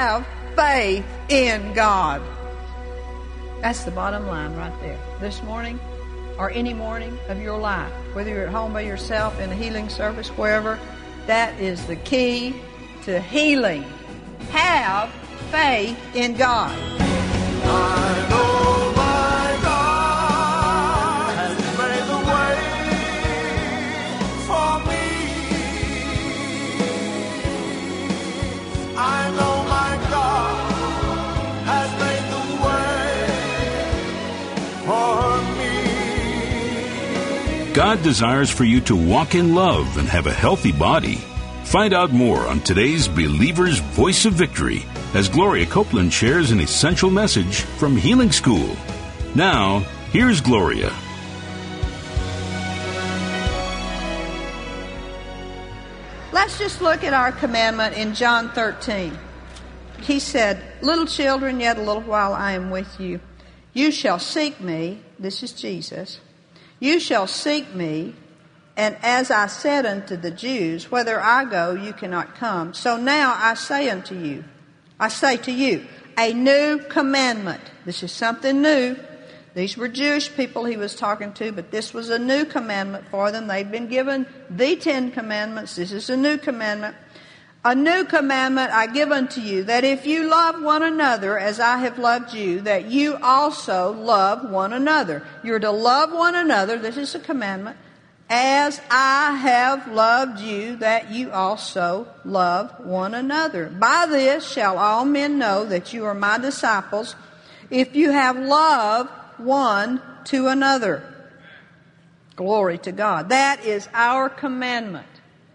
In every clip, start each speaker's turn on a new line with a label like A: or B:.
A: have faith in God. That's the bottom line right there. This morning or any morning of your life, whether you're at home by yourself, in a healing service, wherever, that is the key to healing. Have faith in God.
B: I know my God has made the way for me. I know my God has made the way for me.
C: God desires for you to walk in love and have a healthy body. Find out more on today's Believer's Voice of Victory as Gloria Copeland shares an essential message from Healing School. Now, here's Gloria.
A: Let's just look at our commandment in John 13. He said, "Little children, yet a little while I am with you. You shall seek me," this is Jesus, "you shall seek me, and as I said unto the Jews, whither I go, you cannot come. So now I say to you, a new commandment." This is something new. These were Jewish people he was talking to, but this was a new commandment for them. They'd been given the 10 commandments. This is a new commandment. "A new commandment I give unto you, that if you love one another as I have loved you, that you also love one another." You're to love one another, this is a commandment, "as I have loved you, that you also love one another. By this shall all men know that you are my disciples, if you have love one to another." Glory to God. That is our commandment.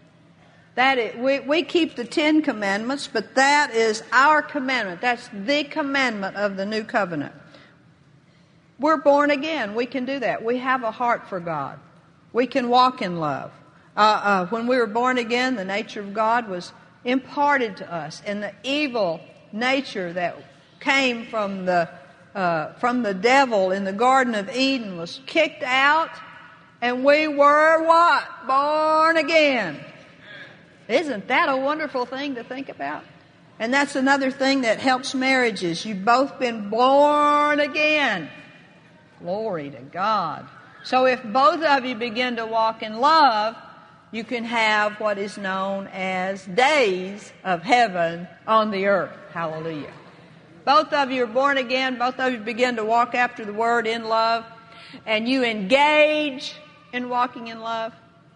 A: We keep the 10 commandments, but that is our commandment. That's the commandment of the new covenant. We're born again. We can do that. We have a heart for God. We can walk in love. When we were born again, the nature of God was imparted to us, and the evil nature that came from the devil in the Garden of Eden was kicked out, and we were what? Born again. Isn't that a wonderful thing to think about? And that's another thing that helps marriages. You've both been born again. Glory to God. So if both of you begin to walk in love, you can have what is known as days of heaven on the earth. Hallelujah. Both of you are born again. Both of you begin to walk after the Word in love. And you engage in walking in love.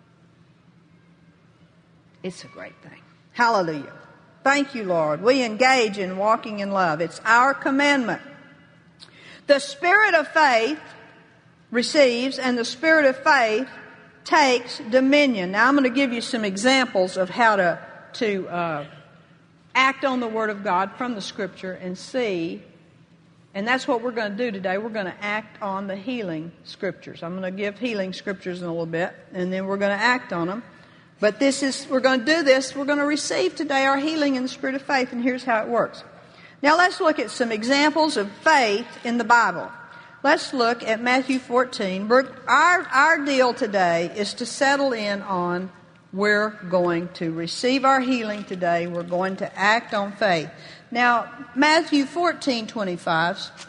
A: It's a great thing. Hallelujah. Thank you, Lord. We engage in walking in love. It's our commandment. The spirit of faith receives, and the spirit of faith takes dominion. Now, I'm going to give you some examples of how to act on the Word of God from the Scripture and see. And that's what we're going to do today. We're going to act on the healing Scriptures. I'm going to give healing Scriptures in a little bit, and then we're going to act on them. But we're going to do this. We're going to receive today our healing in the spirit of faith, and here's how it works. Now, let's look at some examples of faith in the Bible. Let's look at Matthew 14. Our deal today is to settle in on we're going to receive our healing today. We're going to act on faith. Now, Matthew 14:25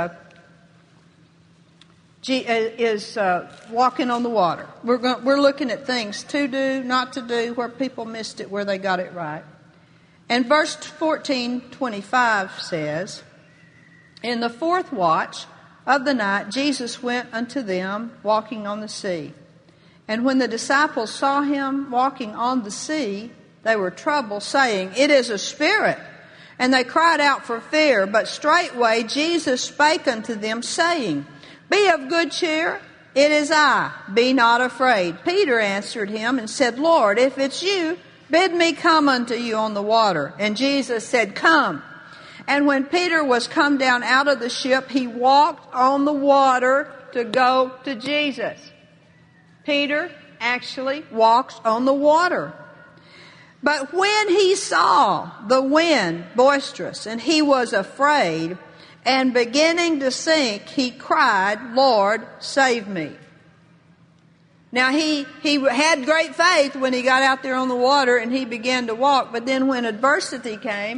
A: is walking on the water. We're looking at things to do, not to do, where people missed it, where they got it right. And verse 14:25 says, "In the fourth watch of the night, Jesus went unto them walking on the sea. And when the disciples saw him walking on the sea, they were troubled, saying, It is a spirit. And they cried out for fear. But straightway Jesus spake unto them, saying, Be of good cheer, it is I, be not afraid. Peter answered him and said, Lord, if it's you, bid me come unto you on the water. And Jesus said, Come. And when Peter was come down out of the ship, he walked on the water to go to Jesus. Peter actually walks on the water. But when he saw the wind boisterous, and he was afraid, and beginning to sink, he cried, Lord, save me. Now, he had great faith when he got out there on the water and he began to walk. But then when adversity came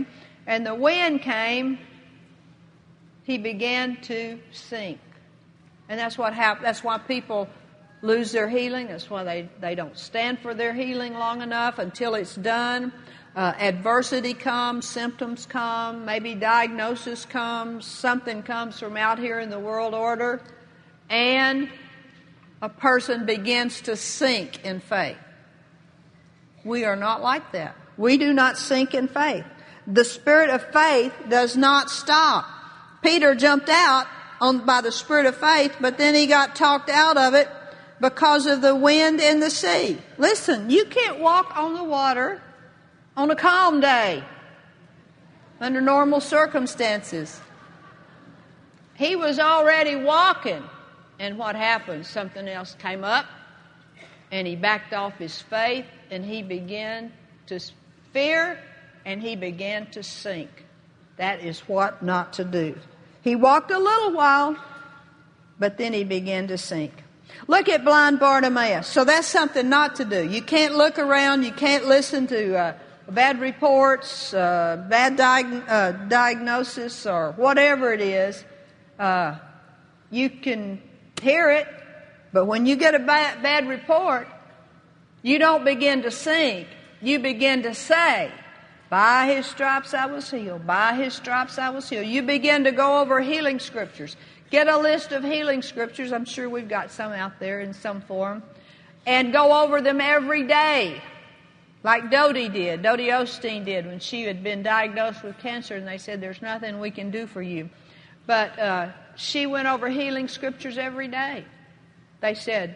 A: and the wind came, he began to sink. And that's what happened. That's why people lose their healing. That's why they don't stand for their healing long enough until it's done. Adversity comes, symptoms come, maybe diagnosis comes, something comes from out here in the world order, and a person begins to sink in faith. We are not like that. We do not sink in faith. The spirit of faith does not stop. Peter jumped out by the spirit of faith, but then he got talked out of it because of the wind and the sea. Listen, you can't walk on the water on a calm day under normal circumstances. He was already walking, and what happened? Something else came up, and he backed off his faith, and he began to fear, and he began to sink. That is what not to do. He walked a little while, but then he began to sink. Look at blind Bartimaeus. So that's something not to do. You can't look around. You can't listen to bad reports, bad diagnosis, or whatever it is. You can hear it, but when you get a bad report, you don't begin to sink. You begin to say, by his stripes I was healed. By his stripes I was healed. You begin to go over healing scriptures. Get a list of healing scriptures. I'm sure we've got some out there in some form. And go over them every day. Like Dodie did. Dodie Osteen did when she had been diagnosed with cancer and they said, there's nothing we can do for you. But she went over healing scriptures every day. They said,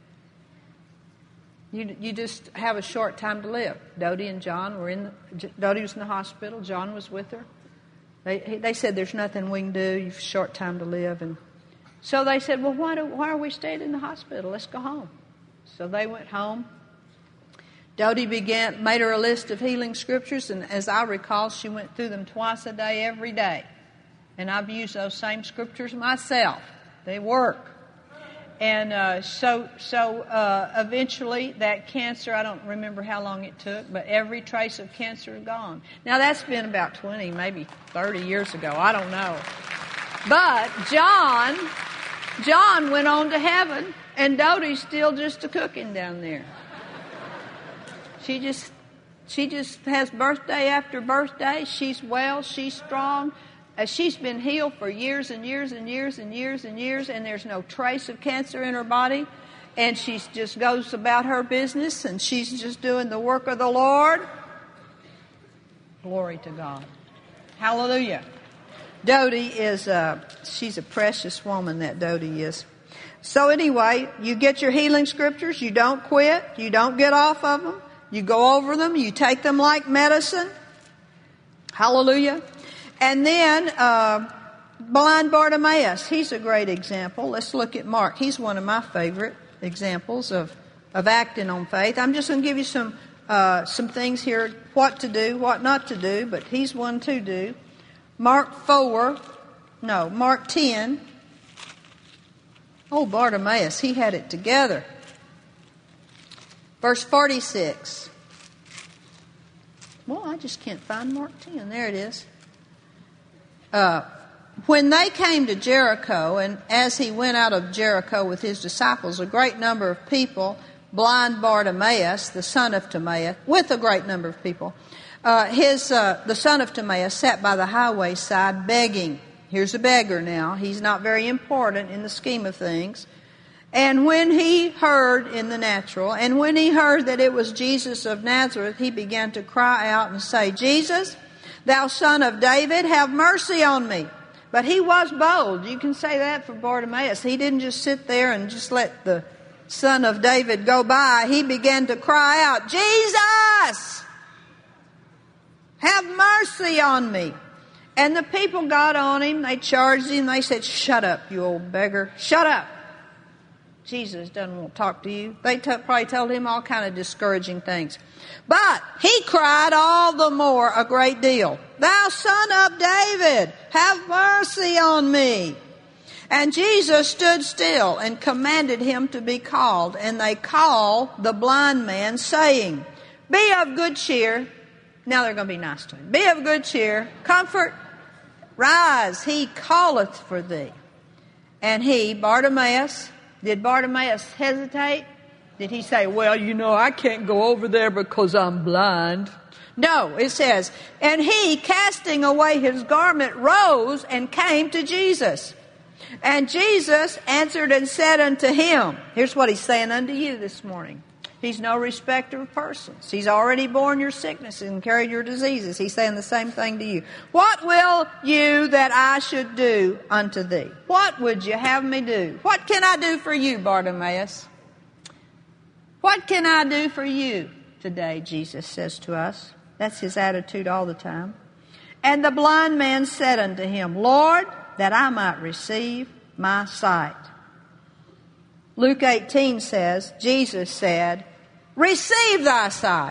A: you just have a short time to live. Dodie and John were Dodie was in the hospital. John was with her. They said, there's nothing we can do. You've a short time to live. And so they said, well, why are we staying in the hospital? Let's go home. So they went home. Dodie made her a list of healing scriptures, and as I recall, she went through them twice a day, every day. And I've used those same scriptures myself. They work. And so eventually that cancer, I don't remember how long it took, but every trace of cancer is gone. Now that's been about 20, maybe 30 years ago. I don't know. But John went on to heaven, and Dodie's still just a cooking down there. She just has birthday after birthday. She's well. She's strong. She's been healed for years and years and years and years and years, and there's no trace of cancer in her body. And she just goes about her business, and she's just doing the work of the Lord. Glory to God. Hallelujah. Dodie she's a precious woman, that Dodie is. So anyway, you get your healing scriptures. You don't quit. You don't get off of them. You go over them. You take them like medicine. Hallelujah. And then blind Bartimaeus, he's a great example. Let's look at Mark. He's one of my favorite examples of acting on faith. I'm just going to give you some things here, what to do, what not to do, but he's one to do. Mark 10. Oh, Bartimaeus, he had it together. Verse 46. Well, I just can't find Mark 10. There it is. When they came to Jericho, and as he went out of Jericho with his disciples, a great number of people, blind Bartimaeus, the son of Timaeus, with a great number of people, the son of Timaeus sat by the highway side begging. Here's a beggar now. He's not very important in the scheme of things. And when he heard in the natural, and when he heard that it was Jesus of Nazareth, he began to cry out and say, Jesus, thou son of David, have mercy on me. But he was bold. You can say that for Bartimaeus. He didn't just sit there and just let the son of David go by. He began to cry out, Jesus, have mercy on me. And the people got on him. They charged him. They said, shut up, you old beggar. Shut up. Jesus doesn't want to talk to you. They probably told him all kind of discouraging things. But he cried all the more a great deal. Thou son of David, have mercy on me. And Jesus stood still and commanded him to be called. And they called the blind man, saying, be of good cheer, Now they're going to be nice to him. Be of good cheer. Comfort. Rise. He calleth for thee. And he, Bartimaeus, did Bartimaeus hesitate? Did he say, well, I can't go over there because I'm blind? No, it says, and he, casting away his garment, rose and came to Jesus. And Jesus answered and said unto him, here's what he's saying unto you this morning. He's no respecter of persons. He's already borne your sicknesses and carried your diseases. He's saying the same thing to you. What will you that I should do unto thee? What would you have me do? What can I do for you, Bartimaeus? What can I do for you today, Jesus says to us. That's his attitude all the time. And the blind man said unto him, Lord, that I might receive my sight. Luke 18 says, Jesus said, receive thy sight.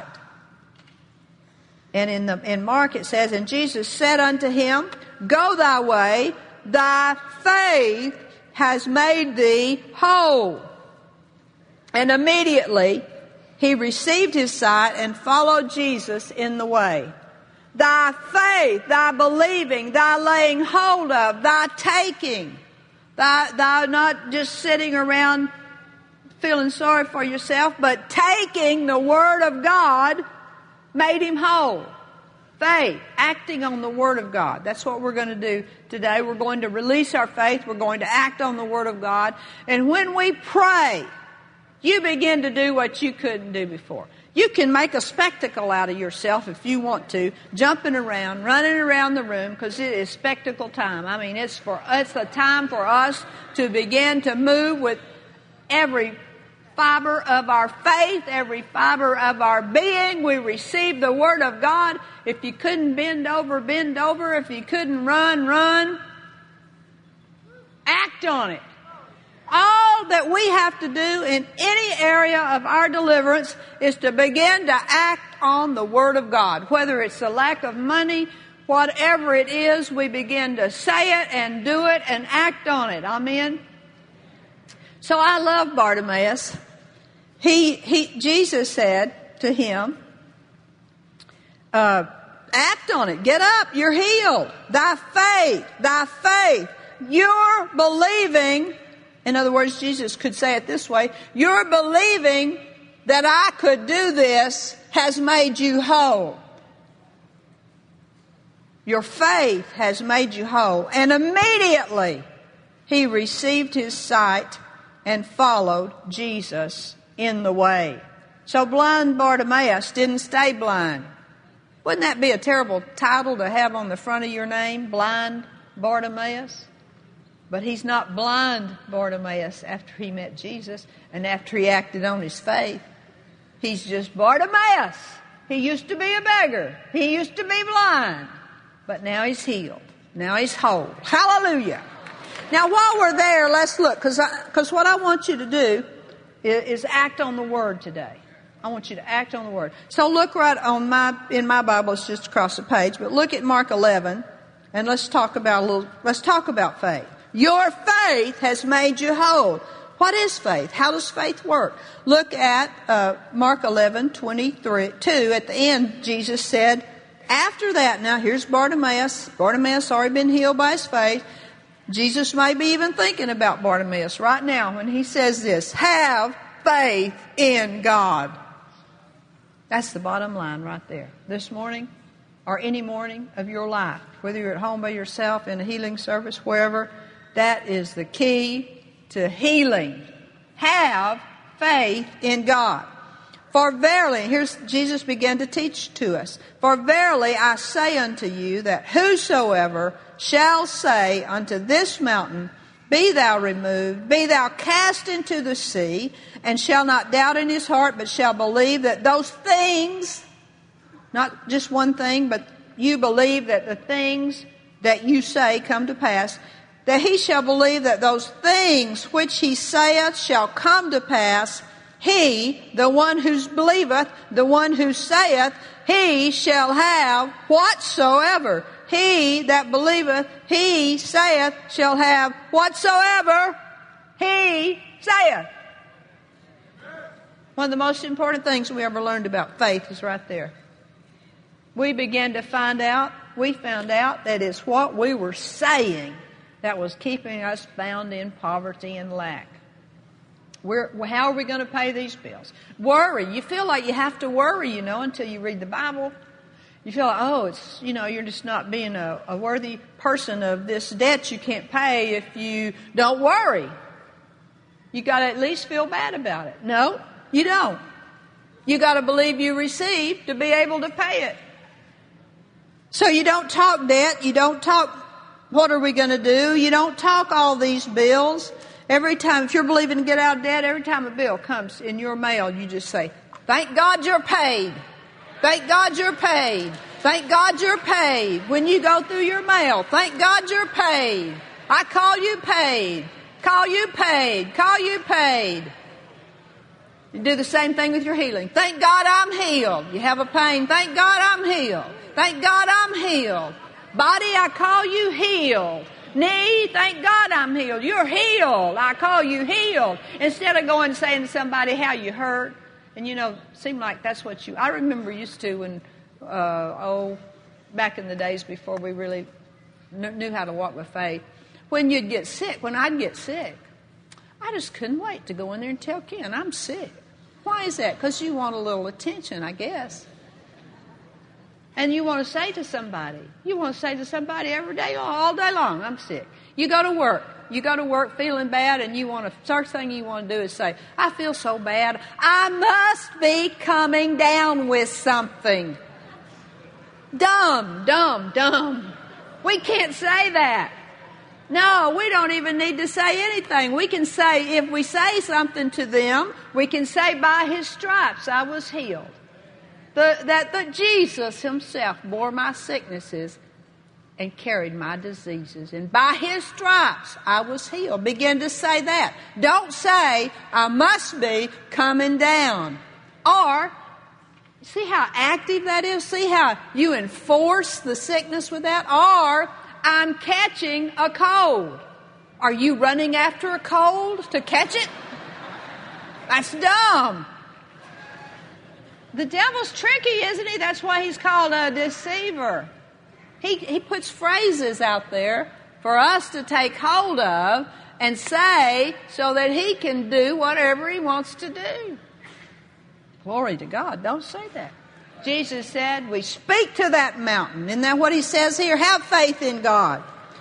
A: And in Mark it says, and Jesus said unto him, go thy way, thy faith has made thee whole. And immediately he received his sight and followed Jesus in the way. Thy faith, thy believing, thy laying hold of, thy taking, thy not just sitting around feeling sorry for yourself, but taking the Word of God made him whole. Faith, acting on the Word of God. That's what we're going to do today. We're going to release our faith. We're going to act on the Word of God. And when we pray, you begin to do what you couldn't do before. You can make a spectacle out of yourself if you want to, jumping around, running around the room, because it is spectacle time. I mean, it's a time for us to begin to move with every fiber of our faith, every fiber of our being. We receive the Word of God. If you couldn't bend over, bend over. If you couldn't run, run. Act on it. All that we have to do in any area of our deliverance is to begin to act on the Word of God. Whether it's the lack of money, whatever it is, we begin to say it and do it and act on it. Amen? So I love Bartimaeus. Jesus said to him, act on it. Get up. You're healed. Thy faith, you're believing. In other words, Jesus could say it this way, your believing that I could do this has made you whole. Your faith has made you whole. And immediately he received his sight and followed Jesus in the way. So blind Bartimaeus didn't stay blind. Wouldn't that be a terrible title to have on the front of your name, blind Bartimaeus? But he's not blind Bartimaeus after he met Jesus and after he acted on his faith. He's just Bartimaeus. He used to be a beggar. He used to be blind. But now he's healed. Now he's whole. Hallelujah. Now while we're there, let's look. Because what I want you to do is act on the Word today. I want you to act on the Word. So look right in my Bible, it's just across the page. But look at Mark 11 and let's talk about faith. Your faith has made you whole. What is faith? How does faith work? Look at Mark 11:22. At the end, Jesus said, after that, now here's Bartimaeus. Bartimaeus already been healed by his faith. Jesus may be even thinking about Bartimaeus right now when he says this, have faith in God. That's the bottom line right there. This morning or any morning of your life, whether you're at home by yourself, in a healing service, wherever, that is the key to healing. Have faith in God. For verily, here's Jesus began to teach to us. For verily I say unto you that whosoever shall say unto this mountain, be thou removed, be thou cast into the sea, and shall not doubt in his heart, but shall believe that those things, not just one thing, but you believe that the things that you say come to pass, that he shall believe that those things which he saith shall come to pass. He, the one who believeth, the one who saith, he shall have whatsoever. He that believeth, he saith, shall have whatsoever he saith. One of the most important things we ever learned about faith is right there. we found out that it's what we were saying that was keeping us bound in poverty and lack. How are we going to pay these bills? Worry. You feel like you have to worry, until you read the Bible. You feel like, you're just not being a worthy person of this debt you can't pay if you don't worry. You got to at least feel bad about it. No, you don't. You got to believe you received to be able to pay it. So you don't talk debt. You don't talk, what are we going to do? You don't talk all these bills. Every time, if you're believing to get out of debt, every time a bill comes in your mail, you just say, thank God you're paid. Thank God you're paid. Thank God you're paid. When you go through your mail, thank God you're paid. I call you paid. Call you paid. Call you paid. You do the same thing with your healing. Thank God I'm healed. You have a pain. Thank God I'm healed. Thank God I'm healed. Body, I call you healed. Knee, thank God I'm healed. You're healed. I call you healed. Instead of going and saying to somebody how you hurt. And seemed like that's what I remember used to when, back in the days before we really knew how to walk with faith. When I'd get sick, I just couldn't wait to go in there and tell Ken, I'm sick. Why is that? Because you want a little attention, I guess. And you want to say to somebody every day, all day long, I'm sick. You go to work feeling bad, and first thing you want to do is say, I feel so bad. I must be coming down with something. Dumb. We can't say that. No, we don't even need to say anything. We can say, if we say something to them, we can say, by His stripes I was healed. That Jesus Himself bore my sicknesses and carried my diseases. And by His stripes I was healed. Begin to say that. Don't say, I must be coming down. Or, see how active that is? See how you enforce the sickness with that? Or, I'm catching a cold. Are you running after a cold to catch it? That's dumb. The devil's tricky, isn't he? That's why he's called a deceiver. He puts phrases out there for us to take hold of and say so that he can do whatever he wants to do. Glory to God. Don't say that. Jesus said, we speak to that mountain. Isn't that what he says here? Have faith in God.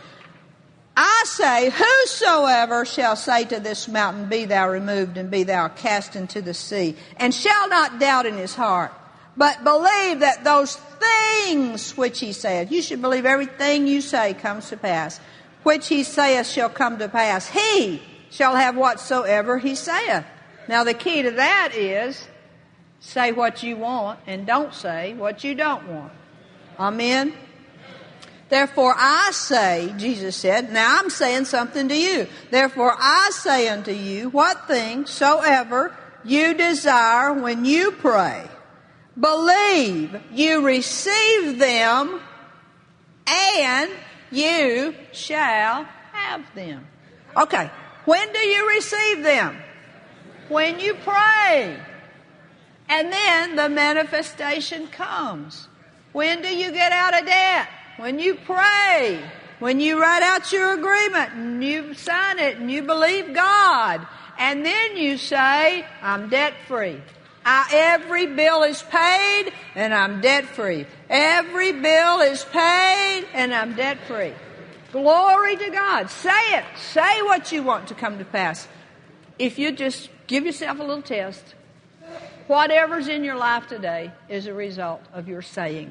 A: I say, whosoever shall say to this mountain, be thou removed and be thou cast into the sea, and shall not doubt in his heart, but believe that those things which he saith, you should believe everything you say comes to pass, which he saith shall come to pass. He shall have whatsoever he saith. Now the key to that is, say what you want and don't say what you don't want. Amen? Therefore I say, Jesus said, now I'm saying something to you. Therefore I say unto you, what things soever you desire when you pray, believe you receive them, and you shall have them. Okay, when do you receive them? When you pray. And then the manifestation comes. When do you get out of debt? When you pray. When you write out your agreement and you sign it and you believe God. And then you say, I'm debt free. Every bill is paid and I'm debt free. Every bill is paid and I'm debt free. Glory to God. Say it. Say what you want to come to pass. If you just give yourself a little test, whatever's in your life today is a result of your saying.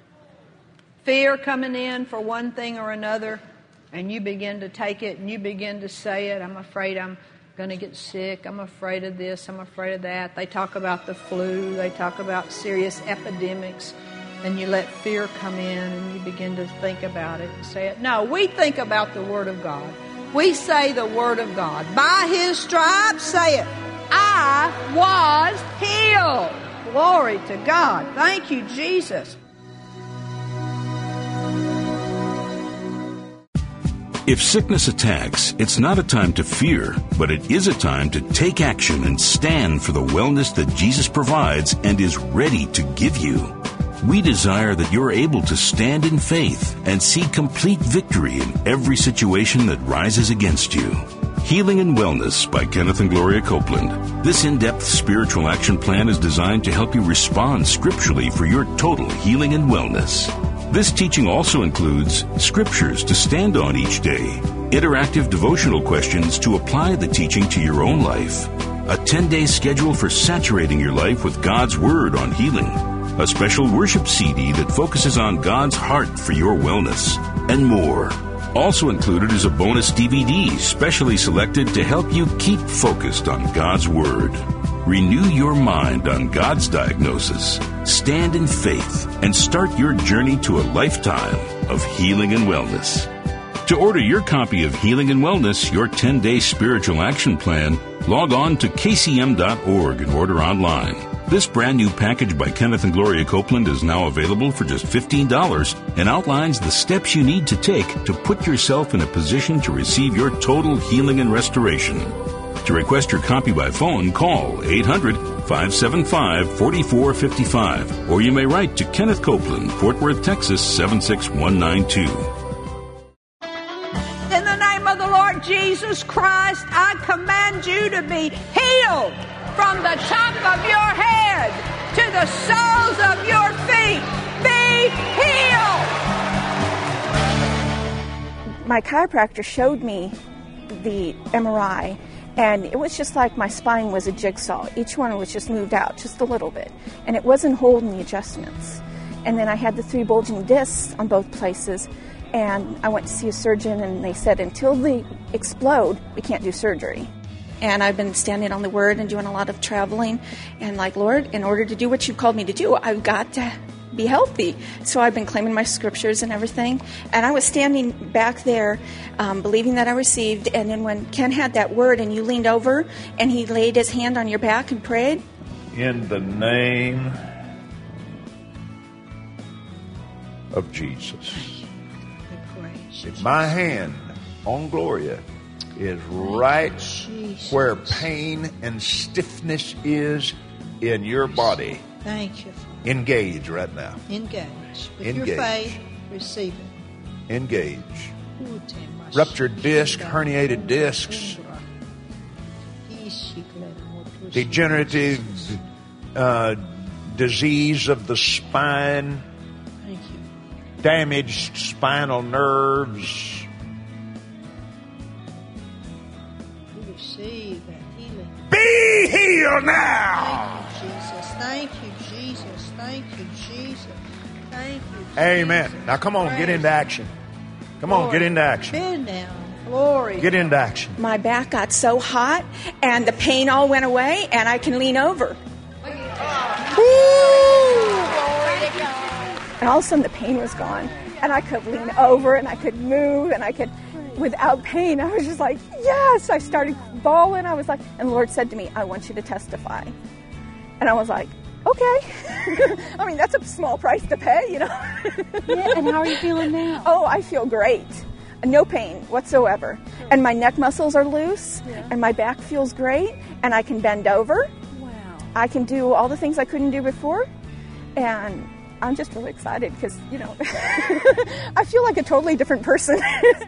A: Fear coming in for one thing or another, and you begin to take it and you begin to say it. I'm afraid I'm going to get sick. I'm afraid of this. I'm afraid of that. They talk about the flu. They talk about serious epidemics. And you let fear come in and you begin to think about it and say it. No, we think about the Word of God. We say the Word of God. By His stripes, say it. I was healed. Glory to God. Thank you, Jesus.
C: If sickness attacks, it's not a time to fear, but it is a time to take action and stand for the wellness that Jesus provides and is ready to give you. We desire that you're able to stand in faith and see complete victory in every situation that rises against you. Healing and Wellness by Kenneth and Gloria Copeland. This in-depth spiritual action plan is designed to help you respond scripturally for your total healing and wellness. This teaching also includes scriptures to stand on each day, interactive devotional questions to apply the teaching to your own life, a 10-day schedule for saturating your life with God's Word on healing, a special worship CD that focuses on God's heart for your wellness, and more. Also included is a bonus DVD specially selected to help you keep focused on God's Word. Renew your mind on God's diagnosis, stand in faith, and start your journey to a lifetime of healing and wellness. To order your copy of Healing and Wellness, your 10-day spiritual action plan, log on to kcm.org and order online. This brand new package by Kenneth and Gloria Copeland is now available for just $15 and outlines the steps you need to take to put yourself in a position to receive your total healing and restoration. To request your copy by phone, call 800-575-4455, or you may write to Kenneth Copeland, Fort Worth, Texas 76192.
A: In the name of the Lord Jesus Christ, I command you to be healed from the top of your head to the soles of your feet. Be healed.
D: My chiropractor showed me the MRI, and it was just like my spine was a jigsaw. Each one was just moved out just a little bit, and it wasn't holding the adjustments. And then I had the 3 bulging discs on both places, and I went to see a surgeon, and they said, until they explode, we can't do surgery. And I've been standing on the Word and doing a lot of traveling, and like, Lord, in order to do what you called me to do, I've got to be healthy. So I've been claiming my scriptures and everything. And I was standing back there, believing that I received. And then when Ken had that word and you leaned over and he laid his hand on your back and prayed.
E: In the name of Jesus. My hand on Gloria is right where pain and stiffness is in your body.
A: Thank you.
E: Engage right now.
A: Engage. With
E: Engage.
A: your faith, receive it.
E: Engage. Ruptured disc, herniated discs, degenerative disease of the spine,
A: Thank you.
E: damaged spinal nerves.
A: We receive that healing.
E: Be healed now.
A: Thank you, Jesus. Thank you, Jesus. Thank you, Jesus.
E: Amen. Now come on, get into action. Come on, get into action.
A: Bend down. Glory.
E: Get into action.
D: My back got so hot, and the pain all went away, and I can lean over. And all of a sudden the pain was gone, and I could lean over, and I could move, and I could, without pain. I was just like, yes. I started bawling. I was like, and the Lord said to me, I want you to testify. And I was like, okay. I mean, that's a small price to pay, you know.
F: Yeah, and how are you feeling now?
D: Oh, I feel great. No pain whatsoever. And my neck muscles are loose, and my back feels great, and I can bend over.
F: Wow.
D: I can do all the things I couldn't do before, and I'm just really excited because, you know, I feel like a totally different person.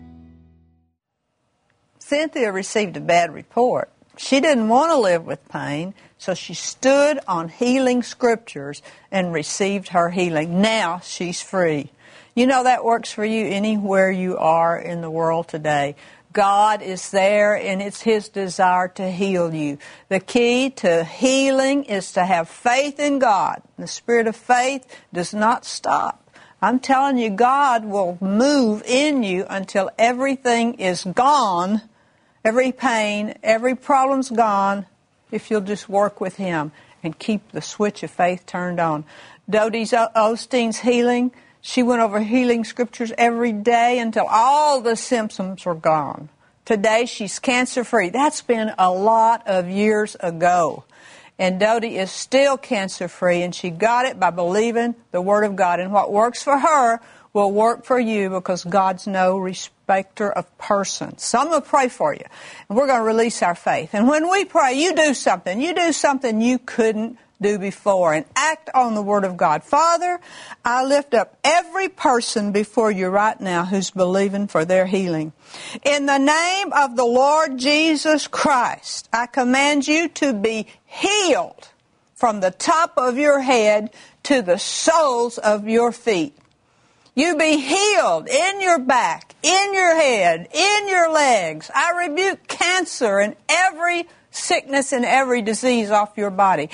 A: Cynthia received a bad report. She didn't want to live with pain, so she stood on healing scriptures and received her healing. Now she's free. You know that works for you anywhere you are in the world today. God is there, and it's His desire to heal you. The key to healing is to have faith in God. The spirit of faith does not stop. I'm telling you, God will move in you until everything is gone. Every pain, every problem's gone if you'll just work with Him and keep the switch of faith turned on. Dodie Osteen's healing, she went over healing scriptures every day until all the symptoms were gone. Today she's cancer-free. That's been a lot of years ago. And Dodie is still cancer-free, and she got it by believing the Word of God. And what works for her will work for you because God's no respecter of persons. So I'm going to pray for you, and we're going to release our faith. And when we pray, you do something. You do something you couldn't do before, and act on the Word of God. Father, I lift up every person before you right now who's believing for their healing. In the name of the Lord Jesus Christ, I command you to be healed from the top of your head to the soles of your feet. You be healed in your back, in your head, in your legs. I rebuke cancer and every sickness and every disease off your body.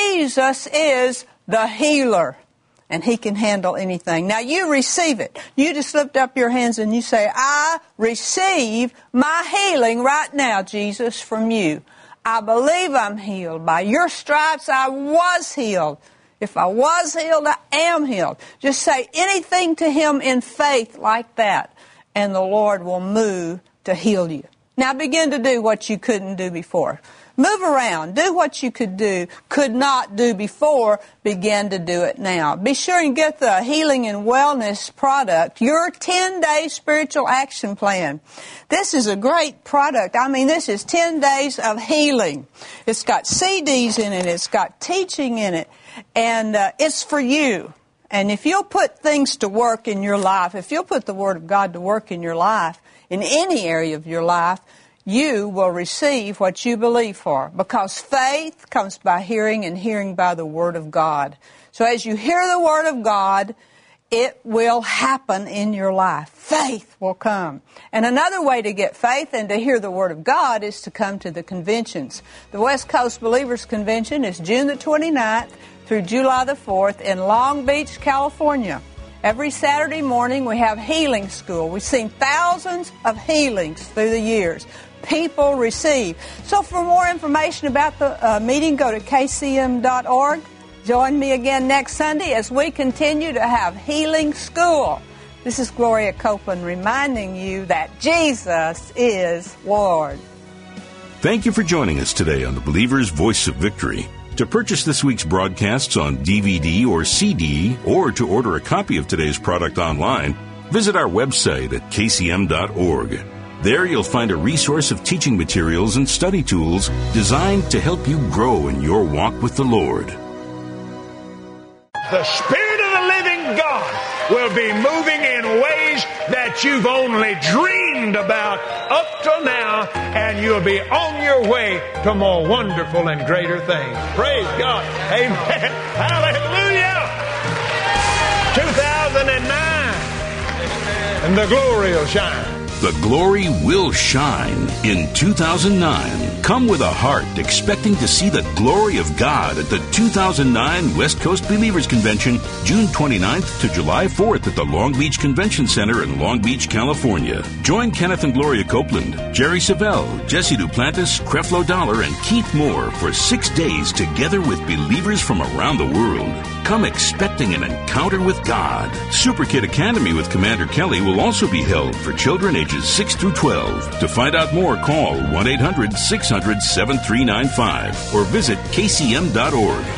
A: Jesus is the healer, and He can handle anything. Now you receive it. You just lift up your hands and you say, I receive my healing right now, Jesus, from you. I believe I'm healed. By your stripes I was healed. If I was healed, I am healed. Just say anything to Him in faith like that, and the Lord will move to heal you. Now begin to do what you couldn't do before. Move around. Do what you could not do before. Begin to do it now. Be sure and get the Healing and Wellness product, your 10-day spiritual action plan. This is a great product. I mean, this is 10 days of healing. It's got CDs in it. It's got teaching in it. And it's for you. And if you'll put things to work in your life, if you'll put the Word of God to work in your life, in any area of your life, you will receive what you believe for. Because faith comes by hearing, and hearing by the Word of God. So as you hear the Word of God, it will happen in your life. Faith will come. And another way to get faith and to hear the Word of God is to come to the conventions. The West Coast Believers Convention is June the 29th through July the 4th in Long Beach, California. Every Saturday morning we have healing school. We've seen thousands of healings through the years. People receive. So for more information about the meeting, go to kcm.org. Join me again next Sunday as we continue to have healing school. This is Gloria Copeland reminding you that Jesus is Lord.
C: Thank you for joining us today on the Believer's Voice of Victory. To purchase this week's broadcasts on DVD or CD, or to order a copy of today's product online, visit our website at kcm.org. There you'll find a resource of teaching materials and study tools designed to help you grow in your walk with the Lord.
E: The Spirit of the living God will be moving in ways that you've only dreamed about up till now, and you'll be on your way to more wonderful and greater things. Praise God. Amen. Hallelujah. 2009. And the glory will shine.
C: The glory will shine in 2009. Come with a heart expecting to see the glory of God at the 2009 West Coast Believers Convention, June 29th to July 4th at the Long Beach Convention Center in Long Beach, California. Join Kenneth and Gloria Copeland, Jerry Savelle, Jesse Duplantis, Creflo Dollar, and Keith Moore for 6 days together with believers from around the world. Come expecting an encounter with God. Super Kid Academy with Commander Kelly will also be held for children ages 6 through 12. To find out more, call 1-800-600-7395 or visit kcm.org.